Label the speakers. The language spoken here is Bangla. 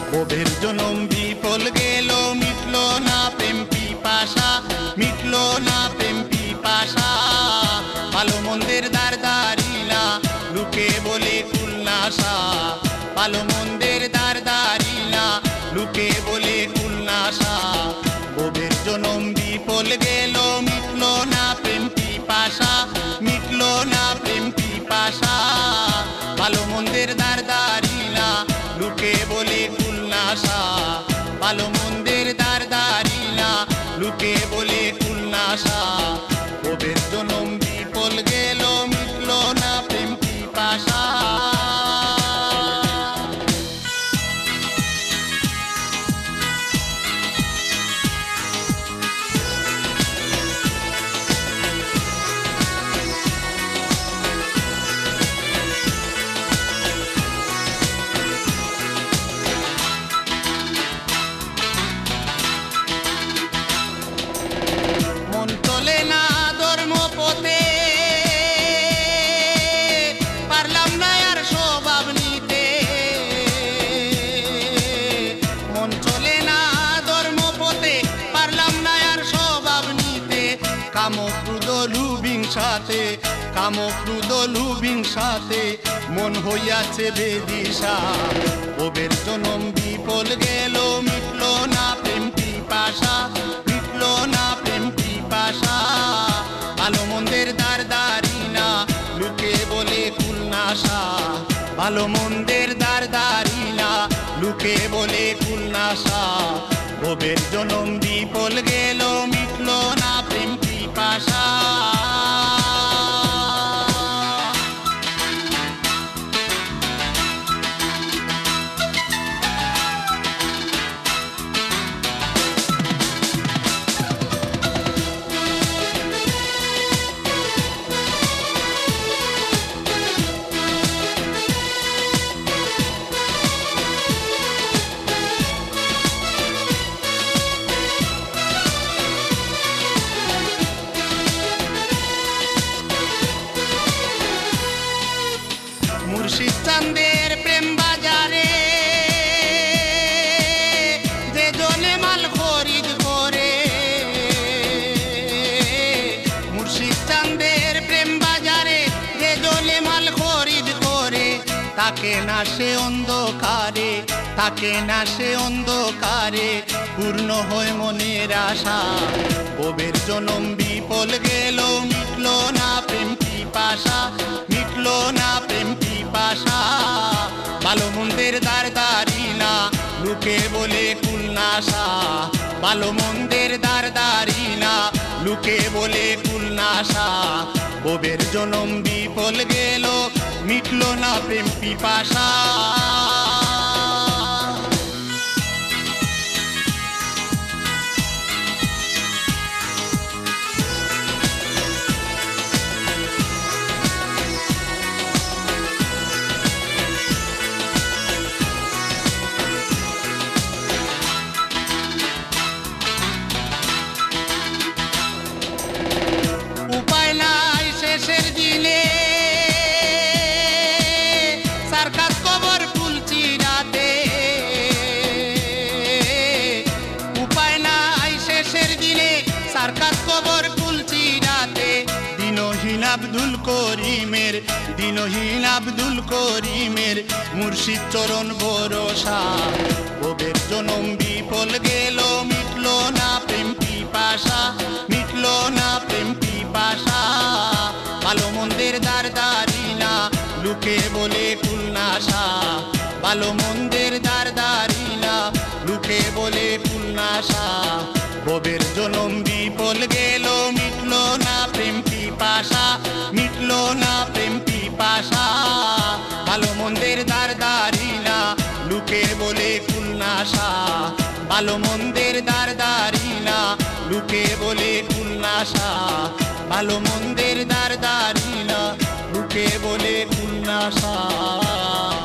Speaker 1: ভবের জনম বিফল গেল, মিটলো না প্রেম পিপাসা, মিটলো না প্রেম পিপাসা। ভালো মন্দের দ্বার দাঁড়িলা, লোকে বলে কুলনাশা। ভালো মন্দের দ্বার দাঁড়িলা, লোকে বলে কুলনাশা। ভবের জনম বিফল গেল, মিটলো না প্রেম পিপাসা, মিটলো না প্রেম পিপাসা। ভালো মন্দের দ্বার দাঁড়িলা, লোকে বলে কুলনাশা। ভালো মন্দের দ্বার দাঁড়িলা, লোকে বলে কুলনাশা। ভবের জনম বিফল গেল, মিটলো না প্রেম পিপাসা। মন চলে না ধর্মপথে, পারলাম না আর স্বভাব নিতে। মন চলে না ধর্মপথে, পারলাম না আর স্বভাব নিতে। কামক্রোধ লুভিংসাতে, কামক্রোধ লুভিংসাতে মন হইয়াছে বেদিশা। ভবের জনম বিফল গেল, মিটলো না প্রেম পিপাসা, মিটলো না প্রেম পিপাসা। ভালো মন্দের দ্বার দাঁড়িনা, লোকে বলে কুলনাশা। ভালো মন্দের দ্বার দাঁড়িনা, লোকে বলে কুলনাশা। ভবের জনম বিফল গেল, মিটলো না প্রেম পিপাসা। মুর্শিদ চাঁদের প্রেম বাজারে যে জনে মাল খরিদ করে। মুর্শিদ চাঁদের প্রেম বাজারে যে জনে মাল খরিদ করে। তাকে না সে অন্ধকারে, তাকে না সে অন্ধকারে পূর্ণ হয় মনের আশা। ভবের জনম বিফল গেল, মিটলো না প্রেম পিপাসা, মিটলো না প্রেম পিপাসা। ভালো মন্দের দ্বার দাঁড়িনা, লোকে বলে কুলনাশা। ভালো মন্দের দ্বার দাঁড়িনা, লোকে বলে কুলনাশা। ভবের জনম বিফল গেল, মিটলো না প্রেম পিপাসা। উপায় নাই শেষের দিনে, সারকাত কবর ফুলছি রাতে। উপায় নাই শেষের দিনে, সারকাত কবর ফুলছি রাতে। দিনহীন আব্দুল করিমের, দিনহীন আব্দুল করিমের মুর্শিদ চরণ ভরসা। ভবের জনম বিফল গেল, মিটলো না প্রেম পিপাসা, মিটলো না প্রেম পিপাসা। ভালো মন্দের দ্বার দাঁড়িনা, লোকে বলে কুলনাশা। ভালো মন্দের দ্বার দাঁড়িনা, লোকে বলে কুলনাশা। ভবের জনম বিফল গেল, মিটলো না প্রেম পিপাসা, মিটলো না প্রেম পিপাসা। ভালো মন্দের দ্বার দাঁড়িনা, লোকে বলে কুলনাশা। ভালো মন্দের দ্বার দাঁড়িনা, লোকে বলে কুলনাশা। ভালো মন্দের দ্বার দাঁড়িনা, লোকে বলে কুলনাশা।